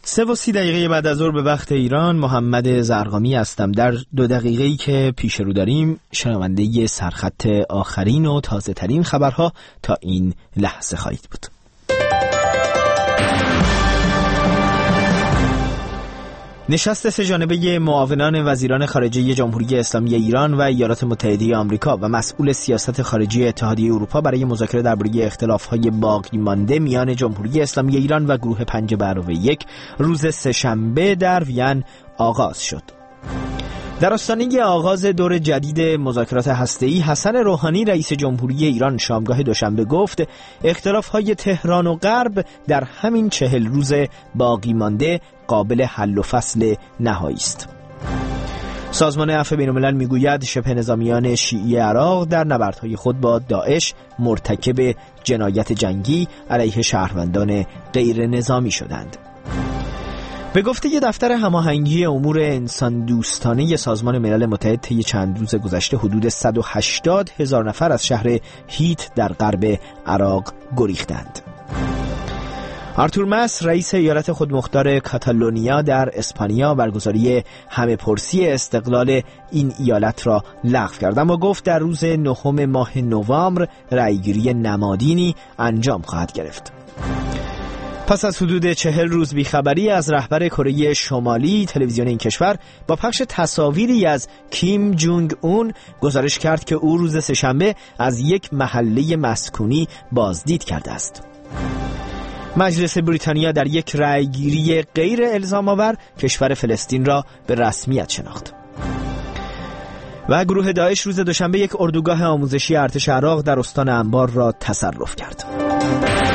3:30 بعد از ظهر به وقت ایران. محمد زرقامی هستم. در 2 دقیقه‌ای که پیش رو داریم شنونده سرخط آخرین و تازه ترین خبرها تا این لحظه خواهید بود. نشست 3 جانبه معاونان وزیران خارجه جمهوری اسلامی ایران و ایالات متحده آمریکا و مسئول سیاست خارجی اتحادیه اروپا برای مذاکره درباره اختلاف‌های باقی مانده میان جمهوری اسلامی ایران و گروه 5+1 روز سه‌شنبه در وین آغاز شد. در آستانه آغاز دور جدید مذاکرات هسته‌ای، حسن روحانی رئیس جمهوری ایران شامگاه دوشنبه گفت اختلاف‌های تهران و غرب در همین 40 روز باقی مانده قابل حل و فصل نهایی است. سازمان عفو بین‌الملل میگوید شبه نظامیان شیعی عراق در نبردهای خود با داعش مرتکب جنایت جنگی علیه شهروندان غیر نظامی شدند. به گفته دفتر هماهنگی امور انسان دوستانه سازمان ملل متحد، طی چند روز گذشته حدود 180,000 نفر از شهر هیت در غرب عراق گریختند. آرتور مس رئیس ایالت خودمختار کاتالونیا در اسپانیا برگزاری همه پرسی استقلال این ایالت را لغو کرد، اما گفت در روز 9 ماه نوامبر رأیگیری نمادینی انجام خواهد گرفت. پس از حدود 40 روز بیخبری از رهبر کره شمالی، تلویزیون این کشور با پخش تصاویری از کیم جونگ اون گزارش کرد که او روز سه‌شنبه از یک محله مسکونی بازدید کرده است. مجلس بریتانیا در یک رأیگیری غیر الزام‌آور کشور فلسطین را به رسمیت شناخت. و گروه داعش روز دوشنبه یک اردوگاه آموزشی ارتش عراق در استان انبار را تصرف کرد.